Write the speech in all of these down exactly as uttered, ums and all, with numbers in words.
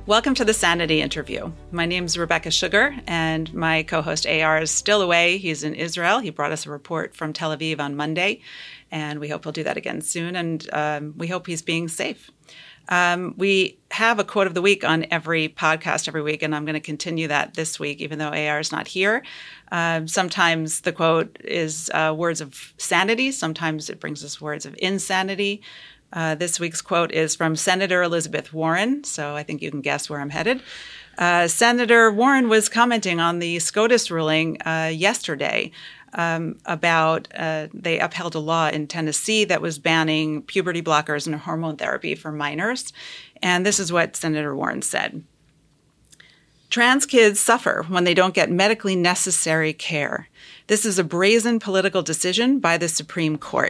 Welcome to the Sanity Interview. My name is Rebecca Sugar, and my co-host A R is still away. He's in Israel. He brought us a report from Tel Aviv on Monday, and we hope he'll do that again soon, and um, we hope he's being safe. Um, we have a quote of the week on every podcast every week, and I'm going to continue that this week, even though A R is not here. Um, sometimes the quote is uh, words of sanity. Sometimes it brings us words of insanity. Uh, this week's quote is from Senator Elizabeth Warren, so I think you can guess where I'm headed. Uh, Senator Warren was commenting on the SCOTUS ruling uh, yesterday um, about uh, they upheld a law in Tennessee that was banning puberty blockers and hormone therapy for minors. And this is what Senator Warren said. Trans kids suffer when they don't get medically necessary care. This is a brazen political decision by the Supreme Court.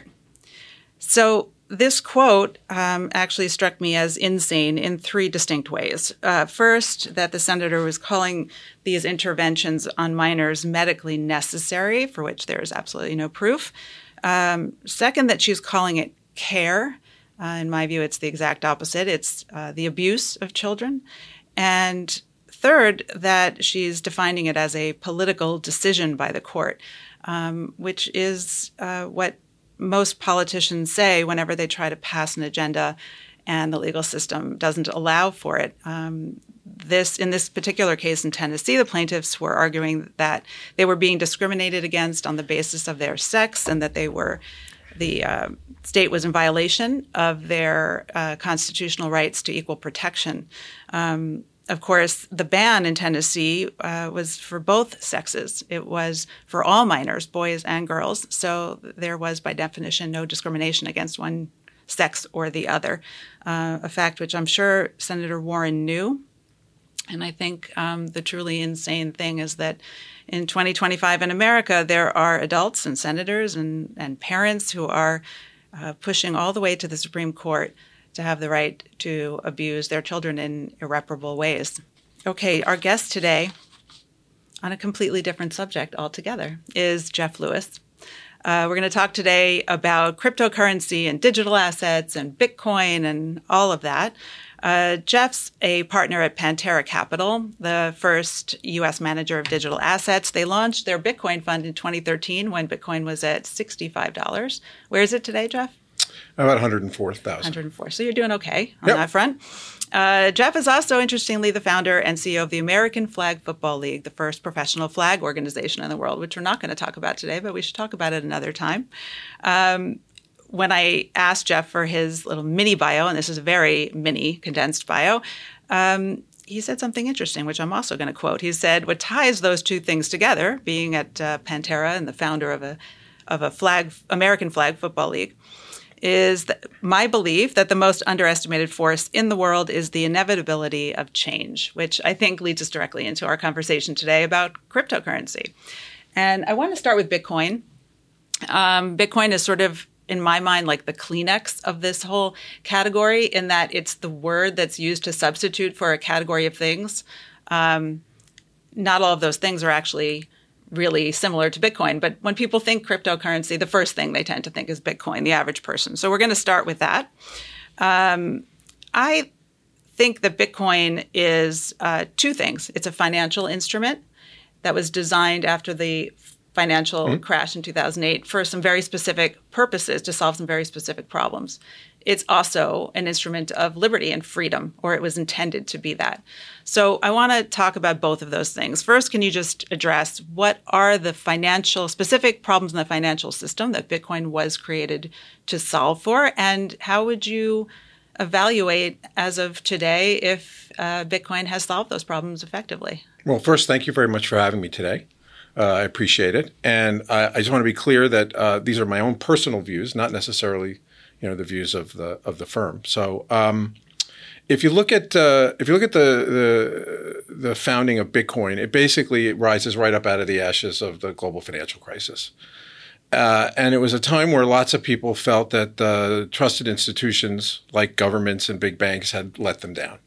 So this quote um, actually struck me as insane in three distinct ways. Uh, first, that the senator was calling these interventions on minors medically necessary, for which there is absolutely no proof. Um, second, that she's calling it care. Uh, in my view, it's the exact opposite. It's uh, the abuse of children. And third, that she's defining it as a political decision by the court, um, which is uh, what most politicians say whenever they try to pass an agenda and the legal system doesn't allow for it. Um, this, in this particular case in Tennessee, the plaintiffs were arguing that they were being discriminated against on the basis of their sex and that they were, the uh, state was in violation of their uh, constitutional rights to equal protection. Um, Of course, the ban in Tennessee uh, was for both sexes. It was for all minors, boys and girls. So there was, by definition, no discrimination against one sex or the other, uh, a fact which I'm sure Senator Warren knew. And I think um, the truly insane thing is that in twenty twenty-five in America, there are adults and senators and, and parents who are uh, pushing all the way to the Supreme Court to have the right to abuse their children in irreparable ways. Okay, our guest today, on a completely different subject altogether, is Jeff Lewis. Uh, we're going to talk today about cryptocurrency and digital assets and Bitcoin and all of that. Uh, Jeff's a partner at Pantera Capital, the first U S manager of digital assets. They launched their Bitcoin fund in twenty thirteen when Bitcoin was at sixty-five dollars. Where is it today, Jeff? About one hundred four thousand. one hundred four. So you're doing okay on yep. that front. Uh, Jeff is also, interestingly, the founder and C E O of the American Flag Football League, the first professional flag organization in the world, which we're not going to talk about today, but we should talk about it another time. Um, when I asked Jeff for his little mini bio, and this is a very mini, condensed bio, um, he said something interesting, which I'm also going to quote. He said, what ties those two things together, being at uh, Pantera and the founder of a of a flag American Flag Football League, is my belief that the most underestimated force in the world is the inevitability of change, which I think leads us directly into our conversation today about cryptocurrency. And I want to start with Bitcoin. Um, Bitcoin is sort of, in my mind, like the Kleenex of this whole category, in that it's the word that's used to substitute for a category of things. Um, not all of those things are actually really similar to Bitcoin. But when people think cryptocurrency, the first thing they tend to think is Bitcoin, the average person. So we're going to start with that. Um, I think that Bitcoin is uh, two things. It's a financial instrument that was designed after the financial mm-hmm. crash in two thousand eight for some very specific purposes to solve some very specific problems. It's also an instrument of liberty and freedom, or it was intended to be that. So I want to talk about both of those things. First, can you just address what are the financial, specific problems in the financial system that Bitcoin was created to solve for, and how would you evaluate as of today if uh, Bitcoin has solved those problems effectively? Well, first, thank you very much for having me today. Uh, I appreciate it. And I, I just want to be clear that uh, these are my own personal views, not necessarily you know, the views of the of the firm. So, um, if you look at uh, if you look at the, the the founding of Bitcoin, it basically rises right up out of the ashes of the global financial crisis, uh, and it was a time where lots of people felt that uh, trusted institutions like governments and big banks had let them down,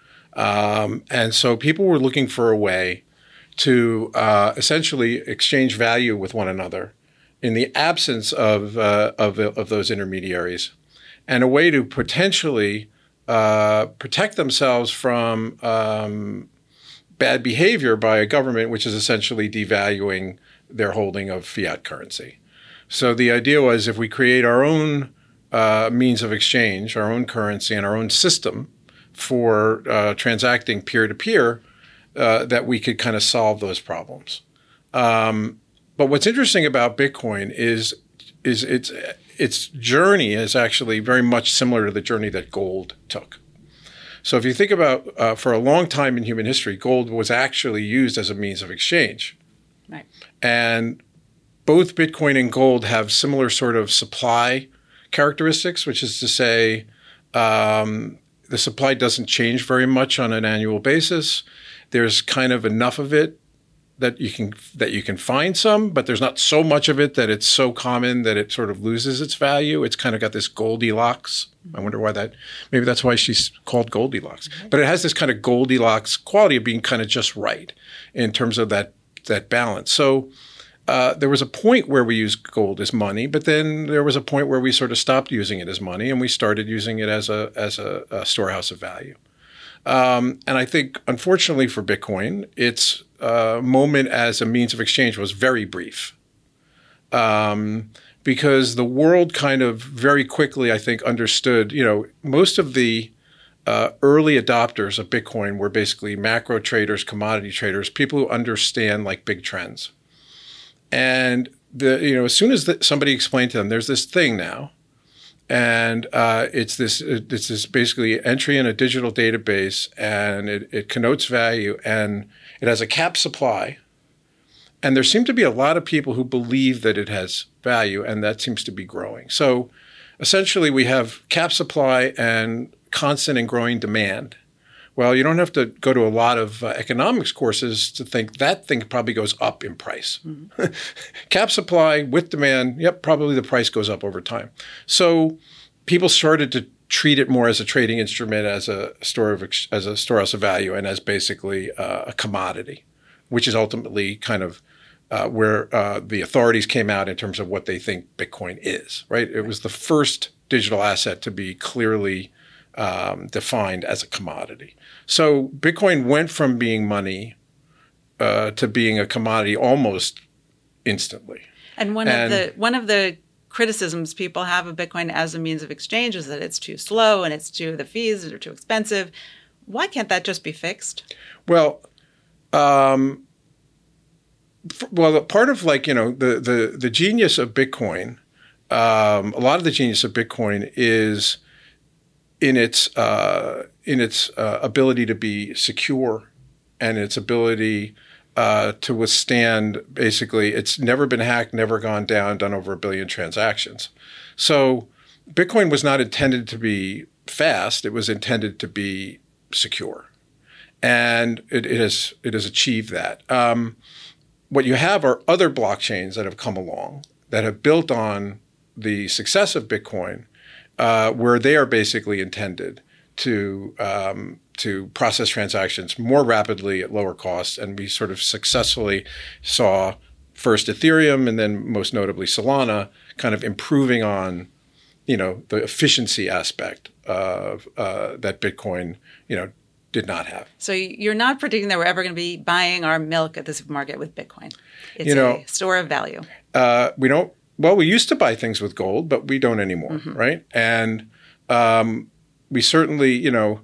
um, and so people were looking for a way to uh, essentially exchange value with one another in the absence of, uh, of of those intermediaries, and a way to potentially uh, protect themselves from um, bad behavior by a government, which is essentially devaluing their holding of fiat currency. So the idea was if we create our own uh, means of exchange, our own currency, and our own system for uh, transacting peer-to-peer, uh, that we could kind of solve those problems. Um, but what's interesting about Bitcoin is is its its journey is actually very much similar to the journey that gold took. So if you think about, uh, for a long time in human history, gold was actually used as a means of exchange. Right. And both Bitcoin and gold have similar sort of supply characteristics, which is to say um, the supply doesn't change very much on an annual basis. There's kind of enough of it that you can that you can find some, but there's not so much of it that it's so common that it sort of loses its value. It's kind of got this Goldilocks. I wonder why that, maybe that's why she's called Goldilocks. Mm-hmm. But it has this kind of Goldilocks quality of being kind of just right in terms of that that balance. So uh, there was a point where we used gold as money, but then there was a point where we sort of stopped using it as money and we started using it as a as a, a storehouse of value. Um, and I think, unfortunately for Bitcoin, its uh, moment as a means of exchange was very brief. Um, because the world kind of very quickly, I think, understood, you know, most of the uh, early adopters of Bitcoin were basically macro traders, commodity traders, people who understand like big trends. And, the you know, as soon as the, somebody explained to them, there's this thing now, and uh, it's this it's this basically entry in a digital database, and it, it connotes value, and it has a cap supply. And there seem to be a lot of people who believe that it has value, and that seems to be growing. So essentially we have cap supply and constant and growing demand. Well, you don't have to go to a lot of uh, economics courses to think that thing probably goes up in price. Mm-hmm. Cap supply with demand, yep, probably the price goes up over time. So people started to treat it more as a trading instrument, as a store of as a storehouse of value, and as basically uh, a commodity, which is ultimately kind of uh, where uh, the authorities came out in terms of what they think Bitcoin is. Right? It was the first digital asset to be clearly Um, defined as a commodity. So Bitcoin went from being money uh, to being a commodity almost instantly. And one and, of the one of the criticisms people have of Bitcoin as a means of exchange is that it's too slow and it's too the fees are too expensive. Why can't that just be fixed? Well, um, f- well, part of like you know the the the genius of Bitcoin, um, a lot of the genius of Bitcoin is in its uh, in its uh, ability to be secure and its ability uh, to withstand, basically, it's never been hacked, never gone down, done over a billion transactions. So Bitcoin was not intended to be fast. It was intended to be secure. And it, it has it has achieved that. Um, what you have are other blockchains that have come along that have built on the success of Bitcoin, Uh, where they are basically intended to um, to process transactions more rapidly at lower costs. And we sort of successfully saw first Ethereum and then most notably Solana kind of improving on, you know, the efficiency aspect of uh, that Bitcoin, you know, did not have. So you're not predicting that we're ever going to be buying our milk at the supermarket with Bitcoin. It's you know, a store of value. Uh, we don't. Well, we used to buy things with gold, but we don't anymore, mm-hmm. right? And um, we certainly, you know,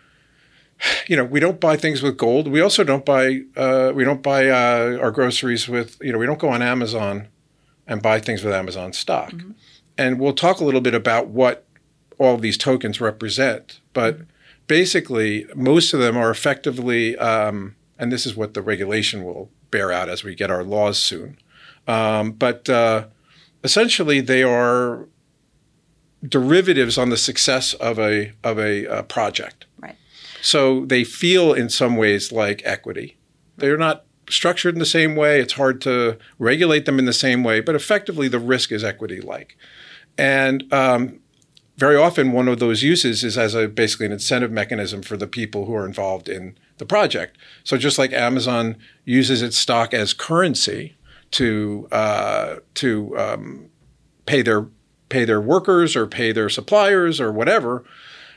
you know, we don't buy things with gold. We also don't buy, uh, we don't buy uh, our groceries with, you know, we don't go on Amazon and buy things with Amazon stock. Mm-hmm. And we'll talk a little bit about what all of these tokens represent. But mm-hmm. basically, most of them are effectively, um, and this is what the regulation will bear out as we get our laws soon. Um, but uh, essentially, they are derivatives on the success of a of a uh, project. Right. So they feel in some ways like equity. They're not structured in the same way. It's hard to regulate them in the same way, but effectively the risk is equity-like. And um, very often one of those uses is as a basically an incentive mechanism for the people who are involved in the project. So just like Amazon uses its stock as currency to uh, to um, pay their pay their workers or pay their suppliers or whatever,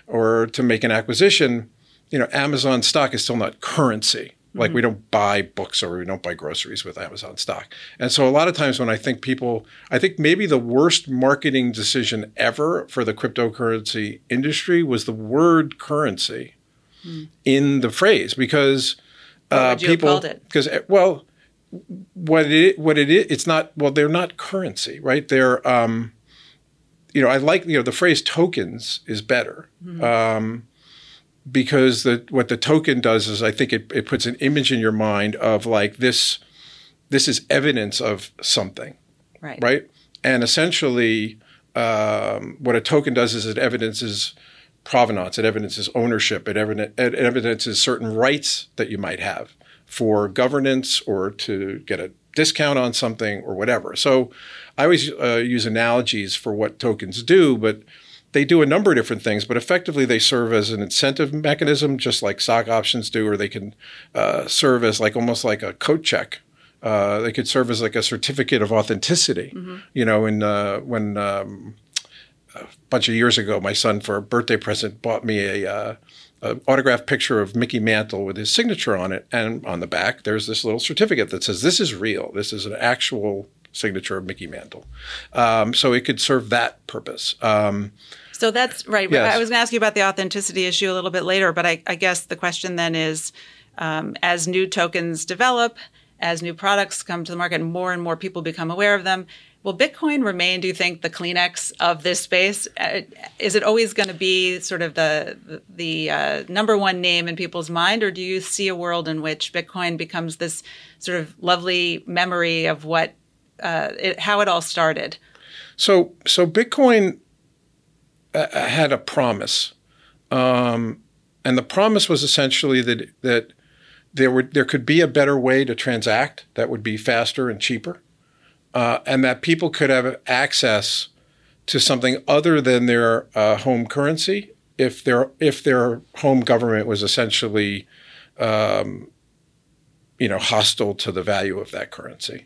or to make an acquisition, you know, Amazon stock is still not currency. Like mm-hmm. we don't buy books or we don't buy groceries with Amazon stock. And so a lot of times when I think people, I think maybe the worst marketing decision ever for the cryptocurrency industry was the word currency mm. in the phrase because what uh, would you people, have called it? Because, well, what it, what it is, it's not, well, they're not currency, right? They're, um, you know, I like, you know, the phrase tokens is better. Mm-hmm. Um, Because the what the token does is I think it, it puts an image in your mind of like this this is evidence of something, right? Right, and essentially um, what a token does is it evidences provenance, it evidences ownership, it, evident, it evidences certain rights that you might have for governance or to get a discount on something or whatever. So I always uh, use analogies for what tokens do, but they do a number of different things, but effectively they serve as an incentive mechanism, just like stock options do, or they can uh, serve as like almost like a coat check. Uh, they could serve as like a certificate of authenticity. Mm-hmm. You know, and uh, when um, a bunch of years ago, my son for a birthday present bought me a, uh, a autographed picture of Mickey Mantle with his signature on it, and on the back there's this little certificate that says this is real. This is an actual signature of Mickey Mantle. Um, so it could serve that purpose. Um, So that's right. Yes. I was going to ask you about the authenticity issue a little bit later, but I, I guess the question then is, um, as new tokens develop, as new products come to the market, and more and more people become aware of them, will Bitcoin remain, do you think, the Kleenex of this space? Uh, is it always going to be sort of the the, the uh, number one name in people's mind, or do you see a world in which Bitcoin becomes this sort of lovely memory of what uh, it, how it all started? So, so Bitcoin had a promise, um, and the promise was essentially that that there would there could be a better way to transact that would be faster and cheaper, uh, and that people could have access to something other than their uh, home currency if their if their home government was essentially, um, you know, hostile to the value of that currency.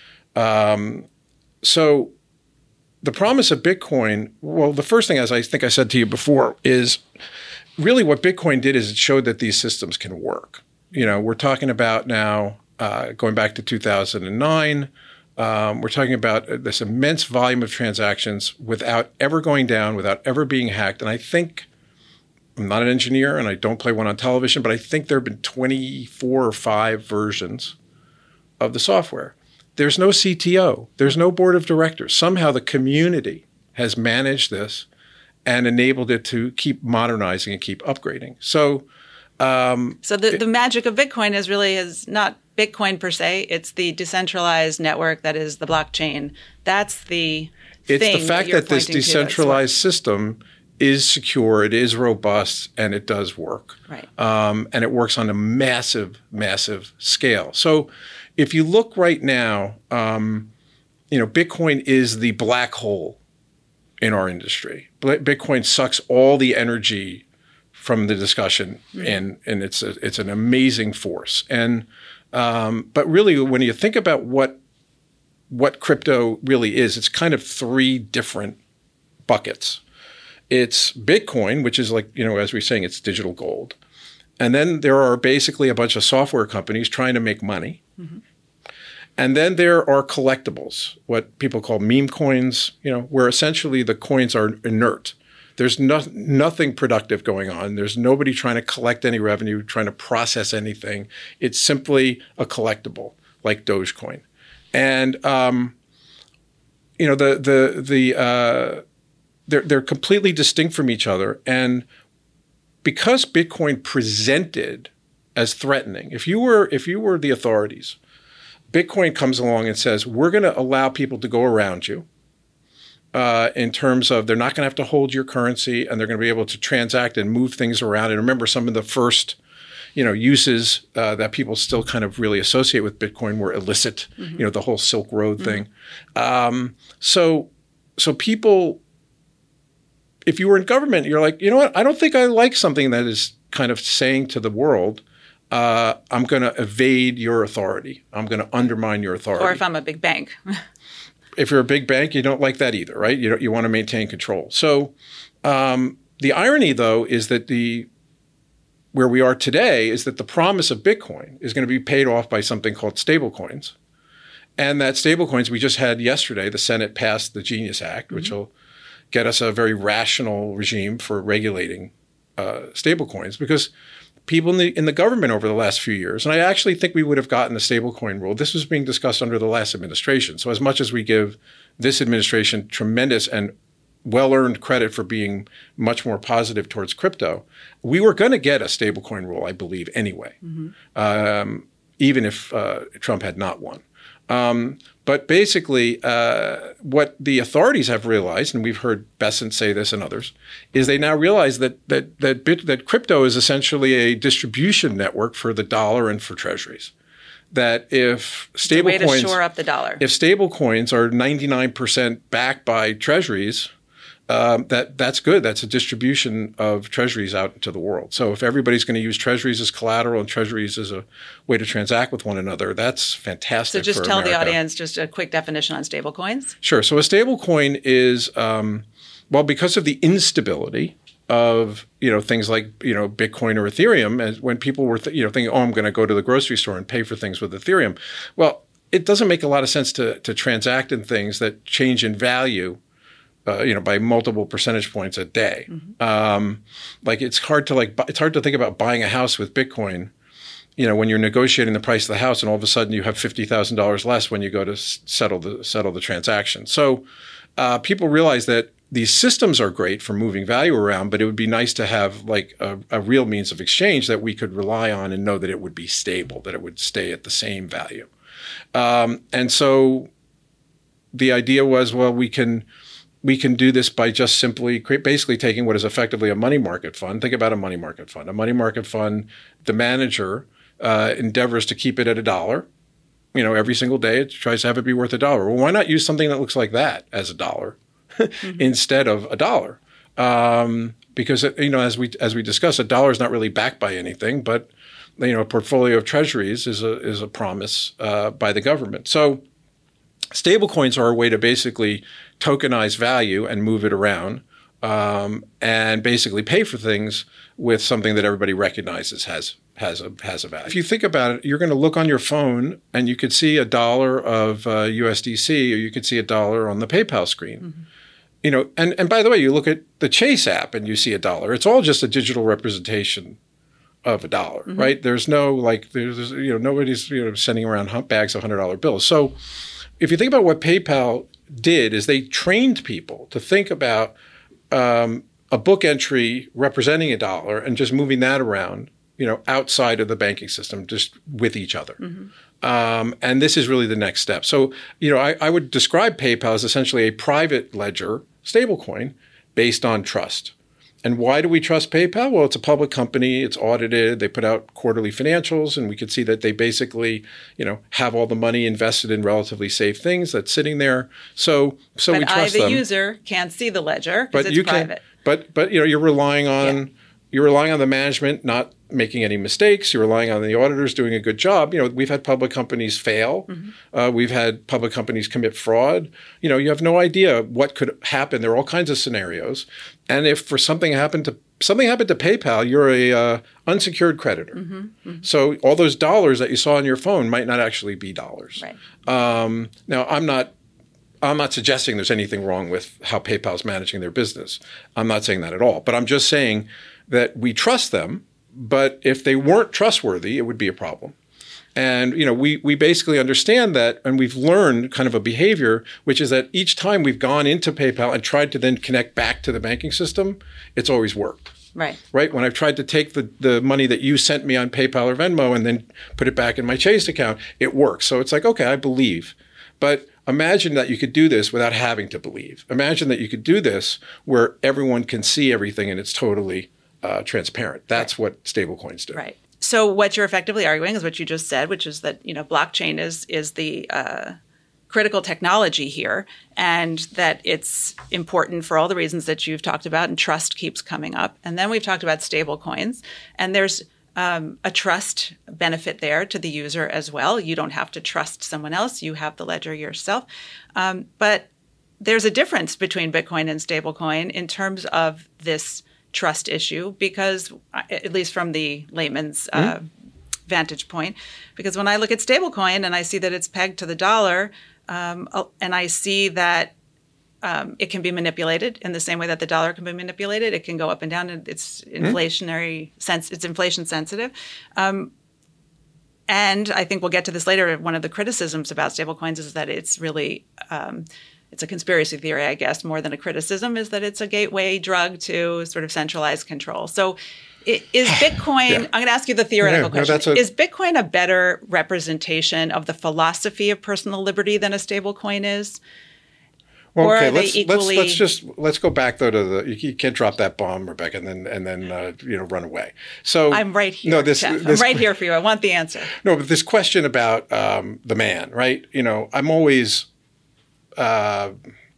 Um, so. The promise of Bitcoin, well, the first thing, as I think I said to you before, is really what Bitcoin did is it showed that these systems can work. You know, we're talking about now, uh, going back to two thousand nine, um, we're talking about this immense volume of transactions without ever going down, without ever being hacked. And I think, I'm not an engineer and I don't play one on television, but I think there have been twenty-four or five versions of the software. There's no C T O. There's no board of directors. Somehow the community has managed this and enabled it to keep modernizing and keep upgrading. So, um, so the, the magic of Bitcoin is really is not Bitcoin per se. It's the decentralized network that is the blockchain. That's the it's thing the fact that, that this decentralized system is secure, it is robust, and it does work. Right. Um, and it works on a massive, massive scale. So if you look right now, um, you know, Bitcoin is the black hole in our industry. Bitcoin sucks all the energy from the discussion, mm-hmm. and and it's a, it's an amazing force. And um, but really, when you think about what what crypto really is, it's kind of three different buckets. It's Bitcoin, which is like, you know, as we're saying, it's digital gold. And then there are basically a bunch of software companies trying to make money. Mm-hmm. And then there are collectibles, what people call meme coins, you know, where essentially the coins are inert. There's no, nothing productive going on. There's nobody trying to collect any revenue, trying to process anything. It's simply a collectible, like Dogecoin. And, um, you know, the the the uh, they're they're completely distinct from each other. And because Bitcoin presented as threatening, if you were if you were the authorities, Bitcoin comes along and says, we're going to allow people to go around you uh, in terms of they're not going to have to hold your currency, and they're going to be able to transact and move things around. And remember, some of the first, you know, uses uh, that people still kind of really associate with Bitcoin were illicit, mm-hmm. you know, the whole Silk Road mm-hmm. thing. Um, so, so people, if you were in government, you're like, you know what, I don't think I like something that is kind of saying to the world, Uh, I'm going to evade your authority. I'm going to undermine your authority. Or if I'm a big bank. If you're a big bank, you don't like that either, right? You don't, you want to maintain control. So, um, the irony, though, is that the where we are today is that the promise of Bitcoin is going to be paid off by something called stablecoins. And that stablecoins, we just had yesterday, the Senate passed the Genius Act, which mm-hmm. will get us a very rational regime for regulating uh, stablecoins, because people in the, in the government over the last few years, and I actually think we would have gotten the stablecoin rule. This was being discussed under the last administration. So as much as we give this administration tremendous and well-earned credit for being much more positive towards crypto, we were going to get a stablecoin rule, I believe, anyway, mm-hmm. um, even if uh, Trump had not won. Um, but basically, uh, what the authorities have realized, and we've heard Bessent say this and others, is they now realize that that that bit, that crypto is essentially a distribution network for the dollar and for treasuries. That if stable it's a way coins, to shore up the dollar. If stable coins are ninety-nine percent backed by treasuries, Um, that that's good. That's a distribution of treasuries out into the world. So if everybody's going to use treasuries as collateral and treasuries as a way to transact with one another, that's fantastic. So just for tell America. the audience just a quick definition on stablecoins. Sure. So a stablecoin is, um, well, because of the instability of, you know, things like, you know, Bitcoin or Ethereum, as when people were, th- you know, thinking, oh, I'm going to go to the grocery store and pay for things with Ethereum. Well, it doesn't make a lot of sense to to transact in things that change in value Uh, you know, by multiple percentage points a day. Mm-hmm. Um, like it's hard to like, it's hard to think about buying a house with Bitcoin, you know, when you're negotiating the price of the house and all of a sudden you have fifty thousand dollars less when you go to s- settle the, settle the transaction. So uh, people realize that these systems are great for moving value around, but it would be nice to have like a, a real means of exchange that we could rely on and know that it would be stable, that it would stay at the same value. Um, and so the idea was, well, we can, We can do this by just simply basically taking what is effectively a money market fund. Think about a money market fund. A money market fund, the manager uh, endeavors to keep it at a dollar. You know, every single day it tries to have it be worth a dollar. Well, why not use something that looks like that as a dollar mm-hmm. instead of a dollar? Um, because, you know, as we as we discussed, a dollar is not really backed by anything, but, you know, a portfolio of treasuries is a, is a promise uh, by the government. So stablecoins are a way to basically tokenize value and move it around um, and basically pay for things with something that everybody recognizes has has a has a value. If you think about it, you're going to look on your phone and you could see a dollar of uh, U S D C, or you could see a dollar on the PayPal screen. Mm-hmm. You know, and, and by the way, you look at the Chase app and you see a dollar. It's all just a digital representation of a dollar, mm-hmm. right? There's no like there's you know nobody's you know sending around hump bags of one hundred dollar bills. So if you think about what PayPal did, is they trained people to think about um, a book entry representing a dollar and just moving that around, you know, outside of the banking system, just with each other. Mm-hmm. Um, and this is really the next step. So, you know, I, I would describe PayPal as essentially a private ledger stablecoin based on trust. And why do we trust PayPal? Well, it's a public company. It's audited. They put out quarterly financials, and we could see that they basically, you know, have all the money invested in relatively safe things that's sitting there. So, so but we trust them. But I, the user, can't see the ledger because it's you private. Can, but but you know, you're relying on yeah. you're relying on the management not making any mistakes. You're relying on the auditors doing a good job. You know, we've had public companies fail. Mm-hmm. Uh, we've had public companies commit fraud. You know, you have no idea what could happen. There are all kinds of scenarios. And if for something happened to something happened to PayPal, you're a uh, unsecured creditor. Mm-hmm. Mm-hmm. So all those dollars that you saw on your phone might not actually be dollars. Right. Um, now, I'm not. I'm not suggesting there's anything wrong with how PayPal's managing their business. I'm not saying that at all. But I'm just saying that we trust them. But if they weren't trustworthy, it would be a problem. And, you know, we we basically understand that, and we've learned kind of a behavior, which is that each time we've gone into PayPal and tried to then connect back to the banking system, it's always worked. Right. Right? When I've tried to take the, the money that you sent me on PayPal or Venmo and then put it back in my Chase account, it works. So it's like, okay, I believe. But imagine that you could do this without having to believe. Imagine that you could do this where everyone can see everything and it's totally uh, transparent. That's right. What stablecoins do. Right. So what you're effectively arguing is what you just said, which is that, you know, blockchain is is the uh, critical technology here, and that it's important for all the reasons that you've talked about, and trust keeps coming up. And then we've talked about stable coins, and there's um, a trust benefit there to the user as well. You don't have to trust someone else. You have the ledger yourself. Um, but there's a difference between Bitcoin and stablecoin in terms of this trust issue because, at least from the layman's uh, mm-hmm. vantage point, because when I look at stablecoin and I see that it's pegged to the dollar, um, and I see that um, it can be manipulated in the same way that the dollar can be manipulated, it can go up and down, and it's inflationary mm-hmm. sense, it's inflation sensitive. Um, and I think we'll get to this later. One of the criticisms about stablecoins is that it's really um, it's a conspiracy theory, I guess, more than a criticism, is that it's a gateway drug to sort of centralized control. So is Bitcoin, yeah. I'm going to ask you the theoretical yeah, question, no, a, is Bitcoin a better representation of the philosophy of personal liberty than a stablecoin is? Well, or okay, are they let's, equally... let's, let's just, let's go back though to the, you, you can't drop that bomb, Rebecca, and then, and then uh, you know, run away. So I'm right here, no, this, Jeff. this, I'm right here for you. I want the answer. No, but this question about um, the man, right? You know, I'm always... Uh,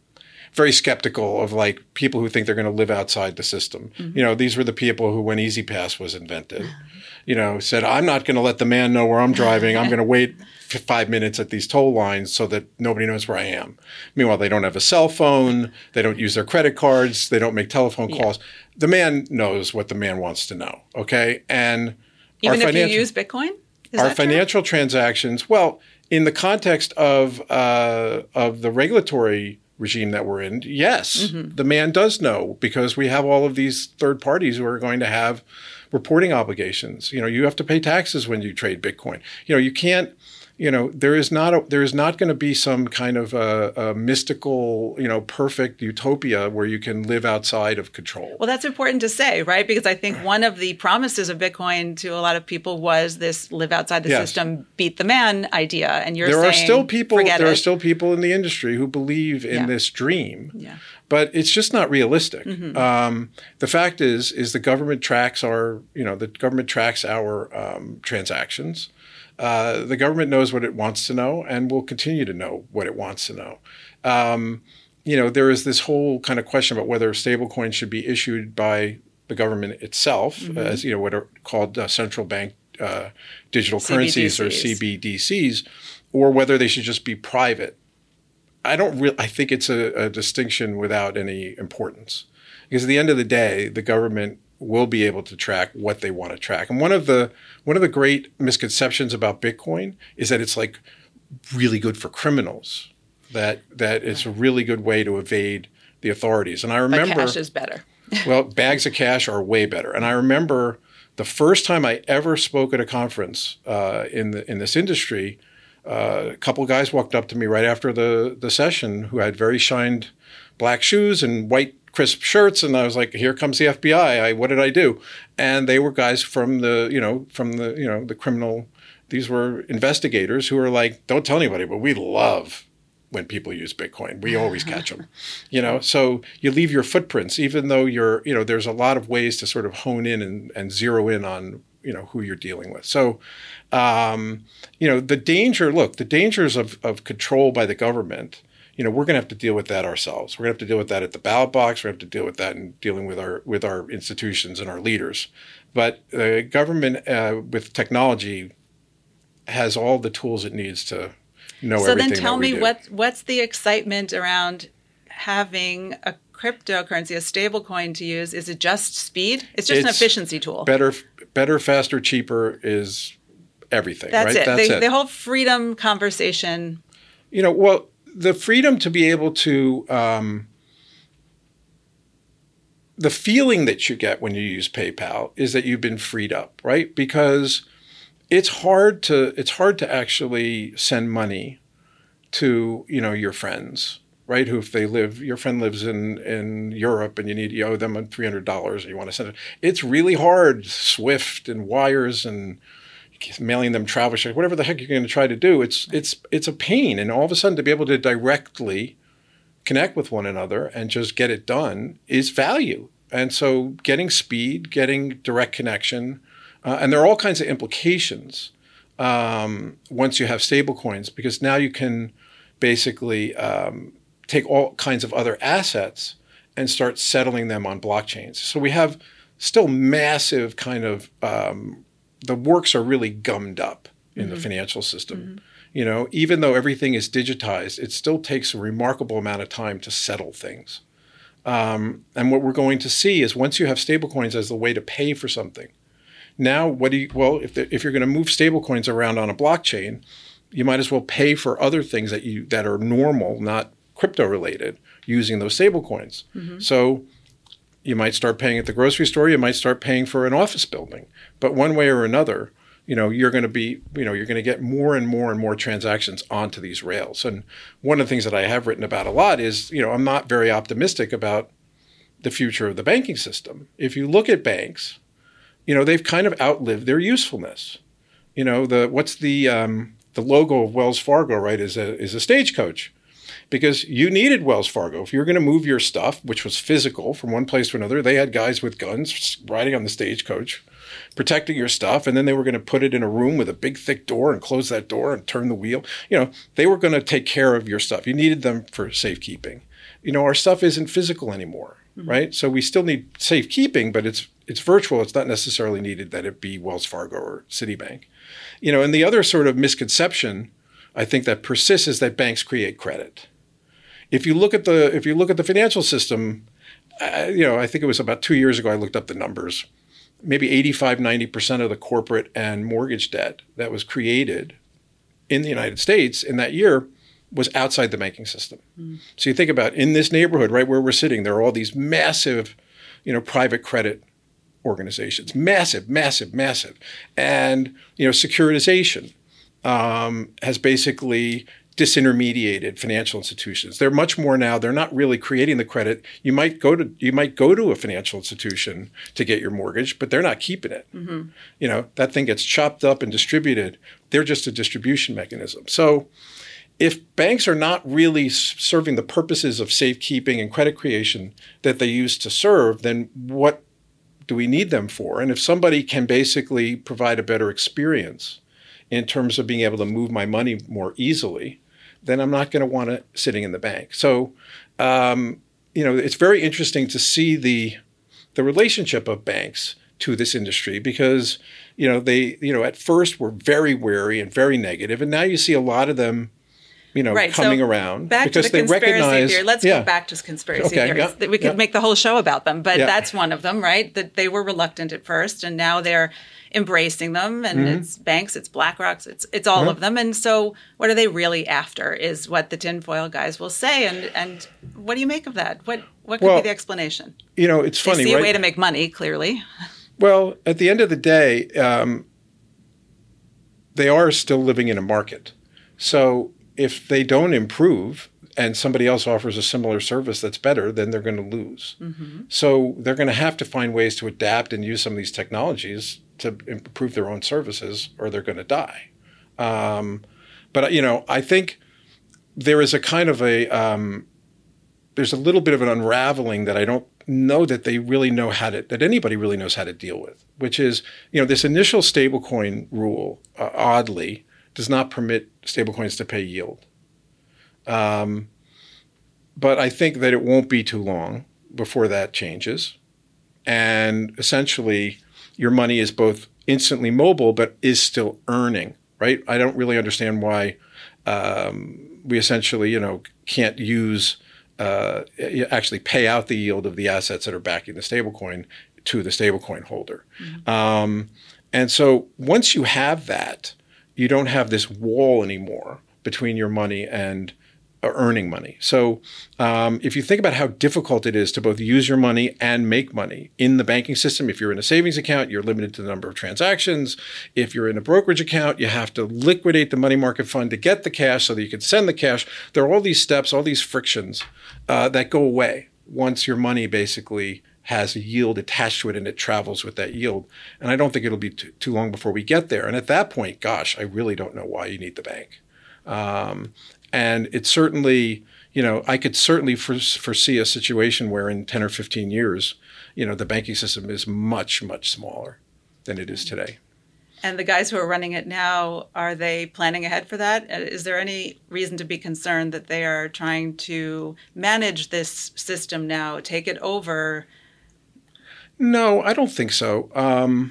very skeptical of like people who think they're going to live outside the system. Mm-hmm. You know, these were the people who, when EasyPass was invented, you know, said, I'm not going to let the man know where I'm driving. I'm going to wait for five minutes at these toll lines so that nobody knows where I am. Meanwhile, they don't have a cell phone. They don't use their credit cards. They don't make telephone yeah. calls. The man knows what the man wants to know. Okay. And even if you use Bitcoin? Is our that financial true? transactions, well, in the context of uh, of the regulatory regime that we're in, yes, mm-hmm. the man does know, because we have all of these third parties who are going to have reporting obligations. You know, you have to pay taxes when you trade Bitcoin. You know, you can't, you know, there is not a, there is not going to be some kind of a, a mystical, you know, perfect utopia where you can live outside of control. Well, that's important to say, right? Because I think one of the promises of Bitcoin to a lot of people was this live outside the yes. system, beat the man idea. And you're there saying, are still people, forget there it. are still people in the industry who believe in yeah. this dream. Yeah. But it's just not realistic. Mm-hmm. Um, the fact is, is the government tracks our, you know, the government tracks our um, transactions. Uh, the government knows what it wants to know and will continue to know what it wants to know. Um, you know, there is this whole kind of question about whether stablecoins should be issued by the government itself, mm-hmm. as, you know, what are called uh, central bank uh, digital C B D Cs. currencies or C B D Cs, or whether they should just be private. I don't really, I think it's a, a distinction without any importance, because at the end of the day, the government will be able to track what they want to track. And one of the one of the great misconceptions about Bitcoin is that it's like really good for criminals, that that it's a really good way to evade the authorities. And I remember but cash is better. Well, bags of cash are way better. And I remember the first time I ever spoke at a conference uh, in the in this industry, uh, a couple of guys walked up to me right after the the session who had very shined black shoes and white crisp shirts, and I was like, "Here comes the F B I! I, what did I do?" And they were guys from the, you know, from the, you know, the criminal. These were investigators who were like, "Don't tell anybody, but we love when people use Bitcoin. We always catch them." You know, so you leave your footprints, even though you're, you know, there's a lot of ways to sort of hone in and, and zero in on, you know, who you're dealing with. So, um, you know, the danger. Look, the dangers of of control by the government. You know, we're going to have to deal with that ourselves. We're going to have to deal with that at the ballot box. We're going to have to deal with that in dealing with our with our institutions and our leaders. But the uh, government uh, with technology has all the tools it needs to know so everything that we do. So then tell me, what, what's the excitement around having a cryptocurrency, a stable coin to use? Is it just speed? It's just it's an efficiency tool. Better, better, faster, cheaper is everything, That's right? It. That's the, it. The whole freedom conversation. You know, well, the freedom to be able to, um, the feeling that you get when you use PayPal is that you've been freed up, right? Because it's hard to it's hard to actually send money to, you know, your friends, right? Who, if they live, your friend lives in, in Europe and you need you owe them three hundred dollars and you want to send it. It's really hard, Swift and wires and mailing them travel checks, whatever the heck you're going to try to do. It's it's it's a pain, and all of a sudden to be able to directly connect with one another and just get it done is value. And so getting speed, getting direct connection, uh, and there are all kinds of implications um, once you have stablecoins, because now you can basically um, take all kinds of other assets and start settling them on blockchains. So we have still massive kind of um, the works are really gummed up in mm-hmm. the financial system. Mm-hmm. You know, even though everything is digitized, it still takes a remarkable amount of time to settle things. Um, and what we're going to see is once you have stablecoins as the way to pay for something, now what do you, well, if, the, if you're going to move stablecoins around on a blockchain, you might as well pay for other things that you that are normal, not crypto related, using those stablecoins. Mm-hmm. So you might start paying at the grocery store, you might start paying for an office building, but one way or another, you know, you're going to be, you know, you're going to get more and more and more transactions onto these rails. And one of the things that I have written about a lot is, you know, I'm not very optimistic about the future of the banking system. If you look at banks, you know, they've kind of outlived their usefulness. You know, the what's the um, the logo of Wells Fargo, right, is a is a stagecoach. Because you needed Wells Fargo. If you were going to move your stuff, which was physical, from one place to another, they had guys with guns riding on the stagecoach, protecting your stuff, and then they were going to put it in a room with a big, thick door and close that door and turn the wheel. You know, they were going to take care of your stuff. You needed them for safekeeping. You know, our stuff isn't physical anymore, mm-hmm. right? So we still need safekeeping, but it's it's virtual. It's not necessarily needed that it be Wells Fargo or Citibank. You know, and the other sort of misconception I think that persists is that banks create credit. If you look at the if you look at the financial system, uh, you know, I think it was about two years ago I looked up the numbers. Maybe eighty-five, ninety percent of the corporate and mortgage debt that was created in the United States in that year was outside the banking system. Mm. So you think about in this neighborhood, right where we're sitting, there are all these massive, you know, private credit organizations, massive, massive, massive, and you know, securitization um, has basically disintermediated financial institutions. They're much more now. They're not really creating the credit. You might go to you might go to a financial institution to get your mortgage, but they're not keeping it. Mm-hmm. You know, that thing gets chopped up and distributed. They're just a distribution mechanism. So if banks are not really serving the purposes of safekeeping and credit creation that they used to serve, then what do we need them for? And if somebody can basically provide a better experience in terms of being able to move my money more easily, then I'm not going to want it sitting in the bank. So, um, you know, it's very interesting to see the the relationship of banks to this industry because, you know, they, you know, at first were very wary and very negative, and now you see a lot of them, you know, right, coming so around back because to the they conspiracy recognize. Theory. Let's yeah. go back to conspiracy okay, theories. Yeah, we could yeah. make the whole show about them, but yeah. that's one of them, right? That they were reluctant at first, and now they're embracing them. And mm-hmm. it's banks, it's BlackRock's, it's it's all mm-hmm. of them. And so, what are they really after? Is what the tinfoil guys will say. And and what do you make of that? What what could well, be the explanation? You know, it's funny. They see right? a way to make money, clearly. Well, at the end of the day, um, they are still living in a market. So if they don't improve and somebody else offers a similar service that's better, then they're going to lose. Mm-hmm. So they're going to have to find ways to adapt and use some of these technologies to improve their own services, or they're going to die. Um, but, you know, I think there is a kind of a um, there's a little bit of an unraveling that I don't know that they really know how to, that anybody really knows how to deal with, which is, you know, this initial stablecoin rule, uh, oddly, does not permit stablecoins to pay yield. Um, but I think that it won't be too long before that changes. And essentially, your money is both instantly mobile, but is still earning, right? I don't really understand why um, we essentially, you know, can't use, uh, actually pay out the yield of the assets that are backing the stablecoin to the stablecoin holder. Mm-hmm. Um, and so once you have that, you don't have this wall anymore between your money and uh, earning money. So um, if you think about how difficult it is to both use your money and make money in the banking system, if you're in a savings account, you're limited to the number of transactions. If you're in a brokerage account, you have to liquidate the money market fund to get the cash so that you can send the cash. There are all these steps, all these frictions uh, that go away once your money basically has a yield attached to it and it travels with that yield. And I don't think it'll be too, too long before we get there. And at that point, gosh, I really don't know why you need the bank. Um, and it's certainly, you know, I could certainly foresee a situation where in ten or fifteen years, you know, the banking system is much, much smaller than it is today. And the guys who are running it now, are they planning ahead for that? Is there any reason to be concerned that they are trying to manage this system now, take it over? No, I don't think so. Um,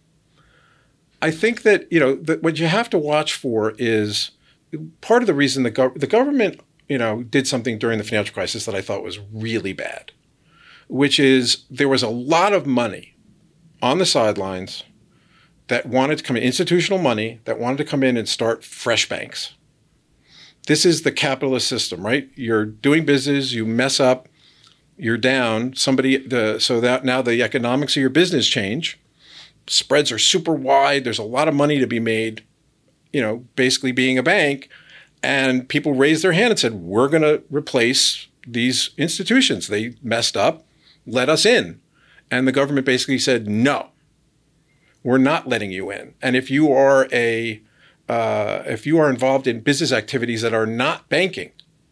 I think that, you know, that what you have to watch for is part of the reason the, gov- the government, you know, did something during the financial crisis that I thought was really bad. which is there was a lot of money on the sidelines that wanted to come in, institutional money that wanted to come in and start fresh banks. This is the capitalist system, right? You're doing business, you mess up, you're down. Somebody, the, so that now the economics of your business change. Spreads are super wide. There's a lot of money to be made, you know, basically being a bank. And people raised their hand and said, we're going to replace these institutions. They messed up. Let us in. And the government basically said, no, we're not letting you in. And if you are a Uh, if you are involved in business activities that are not banking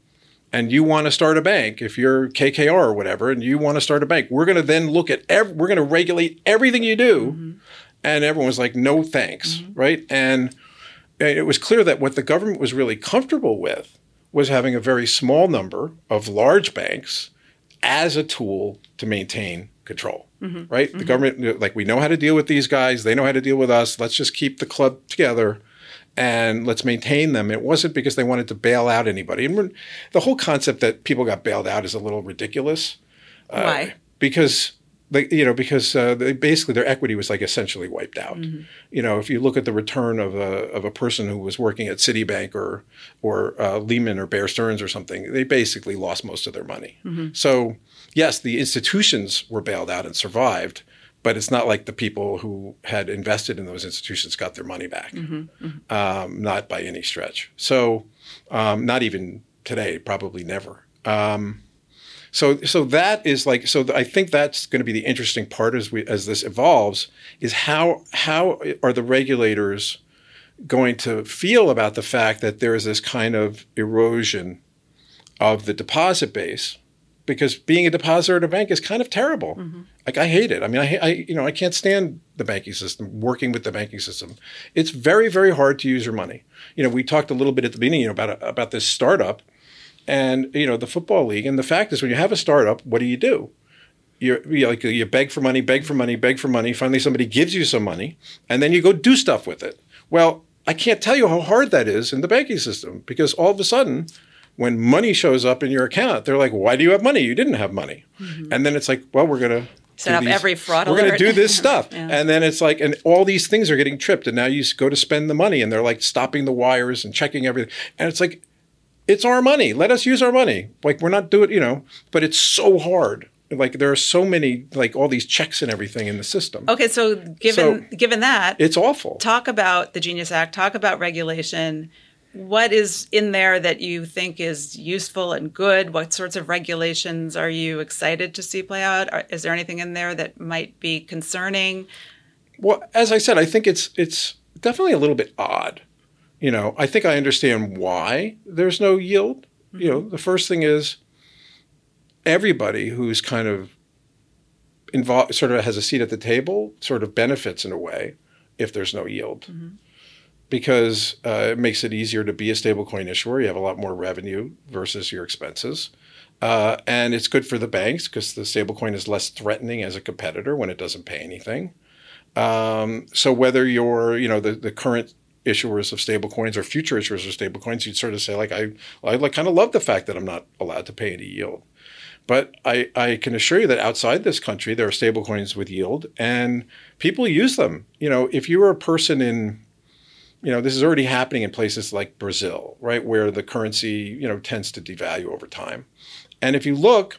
and you want to start a bank, if you're K K R or whatever, and you want to start a bank, we're going to then look at, ev- we're going to regulate everything you do. Mm-hmm. And everyone was like, no, thanks. Mm-hmm. Right. And it was clear that what the government was really comfortable with was having a very small number of large banks as a tool to maintain control. Mm-hmm. Right. Mm-hmm. The government, like, we know how to deal with these guys. They know how to deal with us. Let's just keep the club together. And let's maintain them. It wasn't because they wanted to bail out anybody. And the whole concept that people got bailed out is a little ridiculous. Why? Uh, because they, you know, because uh, they basically their equity was like essentially wiped out. Mm-hmm. You know, if you look at the return of a of a person who was working at Citibank or or uh, Lehman or Bear Stearns or something, they basically lost most of their money. Mm-hmm. So yes, the institutions were bailed out and survived. But it's not like the people who had invested in those institutions got their money back, mm-hmm, mm-hmm. Um, not by any stretch. So um, not even today, probably never. Um, so so that is like, so I think that's going to be the interesting part as we as this evolves, is how how are the regulators going to feel about the fact that there is this kind of erosion of the deposit base? Because being a depositor at a bank is kind of terrible. Mm-hmm. Like, I hate it. I mean, I, I, you know, I can't stand the banking system, working with the banking system. It's very, very hard to use your money. You know, we talked a little bit at the beginning, you know, about, about this startup and, you know, the football league. And the fact is, when you have a startup, what do you do? You're, you like, you beg for money, beg for money, beg for money. Finally, somebody gives you some money, and then you go do stuff with it. Well, I can't tell you how hard that is in the banking system, because all of a sudden, when money shows up in your account, they're like, why do you have money? You didn't have money. Mm-hmm. And then it's like, well, we're going to set up these, every fraud we're alert. We're going to do this stuff. Yeah. And then it's like, and all these things are getting tripped. And now you go to spend the money and they're like stopping the wires and checking everything. And it's like, it's our money. Let us use our money. Like, we're not doing, you know, but it's so hard. Like, there are so many, like, all these checks and everything in the system. Okay, so given so given that, it's awful. Talk about the Genius Act. Talk about regulation. What is in there that you think is useful and good? What sorts of regulations are you excited to see play out? Is there anything in there that might be concerning? Well, as I said, I think it's it's definitely a little bit odd. You know, I think I understand why there's no yield. Mm-hmm. You know, the first thing is everybody who's kind of involved, sort of has a seat at the table, sort of benefits in a way if there's no yield. Mm-hmm. Because uh, it makes it easier to be a stablecoin issuer. You have a lot more revenue versus your expenses. Uh, and it's good for the banks because the stablecoin is less threatening as a competitor when it doesn't pay anything. Um, so whether you're, you know, the, the current issuers of stablecoins or future issuers of stablecoins, you'd sort of say, like, I, I like kind of love the fact that I'm not allowed to pay any yield. But I, I can assure you that outside this country, there are stablecoins with yield and people use them. You know, if you were a person in, you know, this is already happening in places like Brazil, right, where the currency, you know, tends to devalue over time. And if you look,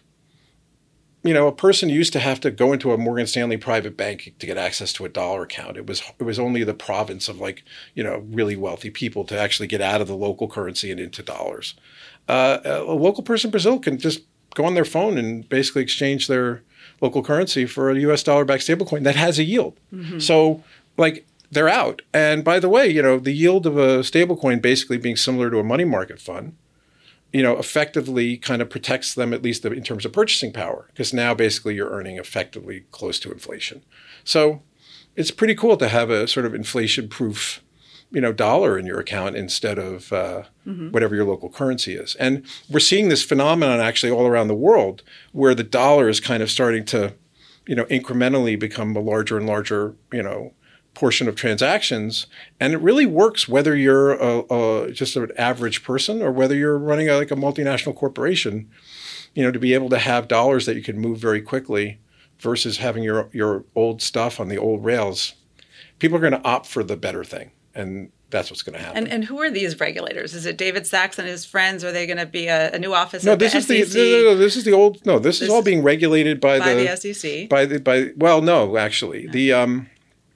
you know, a person used to have to go into a Morgan Stanley private bank to get access to a dollar account. It was it was only the province of, like, you know, really wealthy people to actually get out of the local currency and into dollars. Uh, a local person in Brazil can just go on their phone and basically exchange their local currency for a U S dollar-backed stablecoin that has a yield. Mm-hmm. So, like, they're out. And by the way, you know, the yield of a stablecoin basically being similar to a money market fund, you know, effectively kind of protects them, at least in terms of purchasing power, because now basically you're earning effectively close to inflation. So it's pretty cool to have a sort of inflation-proof, you know, dollar in your account instead of uh, mm-hmm. whatever your local currency is. And we're seeing this phenomenon actually all around the world where the dollar is kind of starting to, you know, incrementally become a larger and larger, you know, portion of transactions. And it really works whether you're a, a, just an average person or whether you're running a, like a multinational corporation. you know, to be able to have dollars that you can move very quickly versus having your your old stuff on the old rails, people are going to opt for the better thing, and that's what's going to happen. And and who are these regulators? Is it David Sachs and his friends? Are they going to be a, a new office? No, at this the is S E C? the no, no, no, this is the old. No, this, this is all being regulated by, by the, the S E C. By the by. Well, no, actually, no. the um.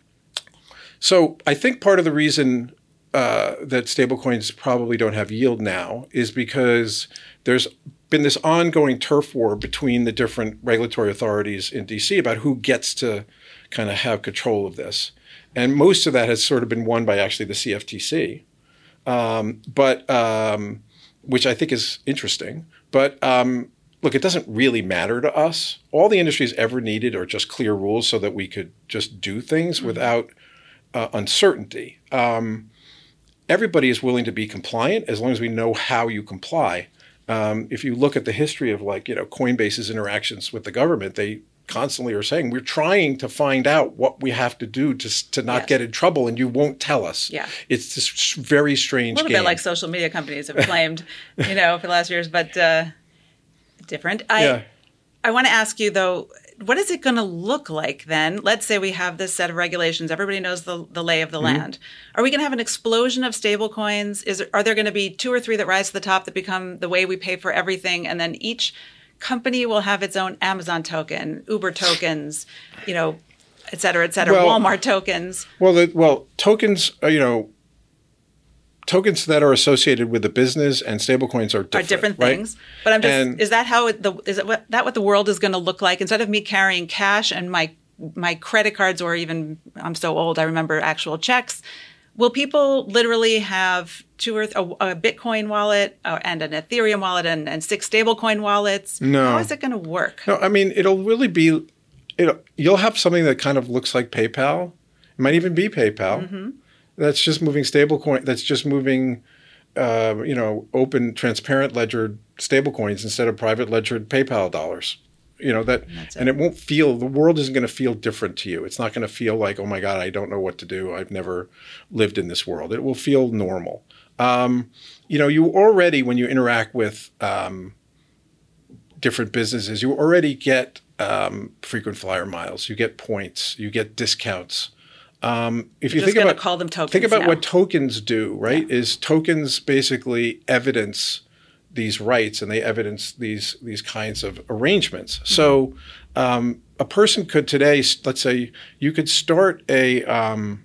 So I think part of the reason uh, that stablecoins probably don't have yield now is because there's been this ongoing turf war between the different regulatory authorities in D C about who gets to kind of have control of this. And most of that has sort of been won by actually the C F T C, um, but um, which I think is interesting. But um, look, it doesn't really matter to us. All the industry's ever needed are just clear rules so that we could just do things mm-hmm. without uh, uncertainty. Um, everybody is willing to be compliant as long as we know how you comply. Um, if you look at the history of like, you know, Coinbase's interactions with the government, they constantly are saying, we're trying to find out what we have to do to, to not yes. get in trouble, and you won't tell us. Yeah. It's this very strange game. A little game. bit like social media companies have claimed, you know, for the last years, but uh, different. I, yeah. I want to ask you, though, what is it going to look like then? Let's say we have this set of regulations. Everybody knows the, the lay of the mm-hmm. land. Are we going to have an explosion of stable coins? Is, are there going to be two or three that rise to the top that become the way we pay for everything? And then each company will have its own Amazon token, Uber tokens, you know, et cetera, et cetera, well, Walmart tokens. Well, the, well, tokens, uh, you know, tokens that are associated with the business and stablecoins are different, are different right? things. But I'm just, and, is that how it, the, is it what, that what the world is going to look like? Instead of me carrying cash and my my credit cards, or even, I'm so old, I remember actual checks. Will people literally have two or th- a, a Bitcoin wallet uh, and an Ethereum wallet and, and six stablecoin wallets? No. How is it going to work? No, I mean, it'll really be, it'll, you'll have something that kind of looks like PayPal. It might even be PayPal. Mm-hmm. That's just moving stablecoin. That's just moving, uh, you know, open, transparent ledger stablecoins instead of private ledgered PayPal dollars. You know, that, it. and it won't feel, the world isn't going to feel different to you. It's not going to feel like, oh my God, I don't know what to do. I've never lived in this world. It will feel normal. Um, you know, you already, when you interact with um, different businesses, you already get um, frequent flyer miles, you get points, you get discounts. Um, if You're you just think about, call them tokens think about now. what tokens do, right? Yeah. Is tokens basically evidence these rights, and they evidence these these kinds of arrangements. Mm-hmm. So um, a person could today, let's say, you could start a um,